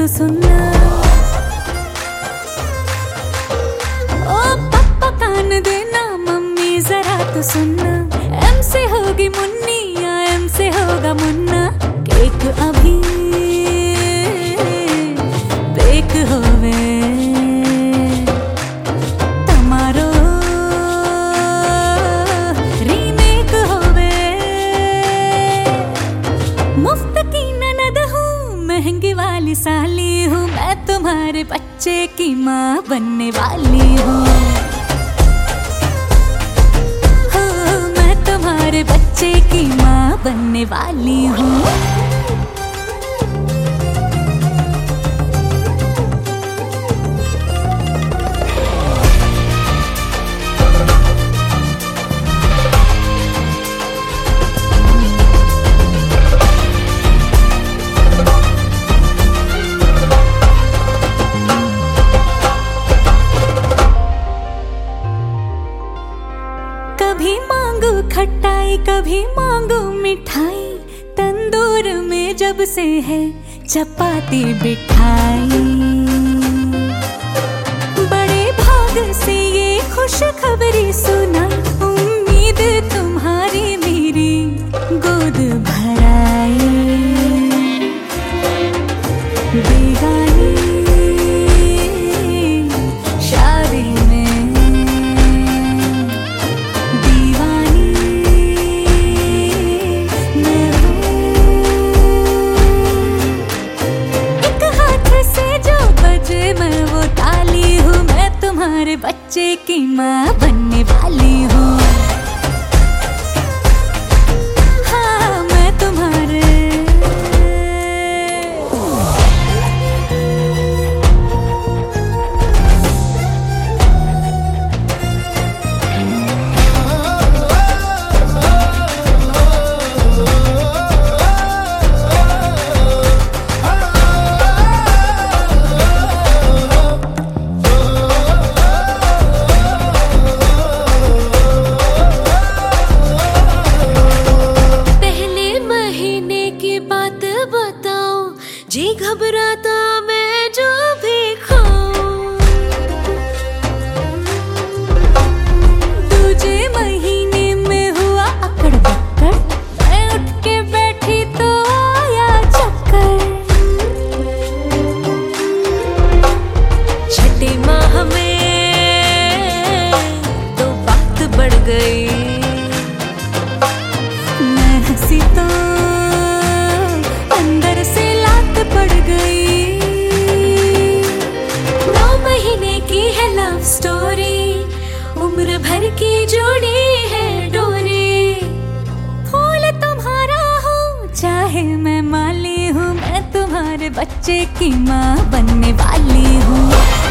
तो सुनना। ओ पापा कान देना, मम्मी जरा तो सुनना। एम से होगी मुन्नी या एम से होगा मुन्ना। केक अभी बेक होवे, तमारो रीमेक होवे। मुफ्त की ननद हूँ, महंगी वाली साली हूँ। मैं तुम्हारे बच्चे की माँ बनने वाली हूँ। तुम्हारे बच्चे की माँ बनने वाली हूँ। कभी मांगू खटाई, कभी मांगू मिठाई। तंदूर में जब से है चपाती बिठाई। बड़े भाग से ये खुश खबरी सुना। उम्मीद तुम्हारी मेरी गोद भराई। बेगानी शादी में मैं वो ताली हूँ। मैं तुम्हारे बच्चे की माँ बनने वाली हूँ। हाँ मैं तुम्हारे जी घबराता मैं जो भी खाऊं। दूजे महीने में हुआ अकड़ बक्कड़। मैं उठ के बैठी तो आया चक्कर। छठे माह में तो बात बढ़ गई। मैं हंसी तो अंदर से पड़ गई। 9 महीने की है लव स्टोरी। उम्र भर की जोड़ी है डोरी। फूल तुम्हारा हूँ, चाहे मैं माली हूँ। मैं तुम्हारे बच्चे की माँ बनने वाली हूँ।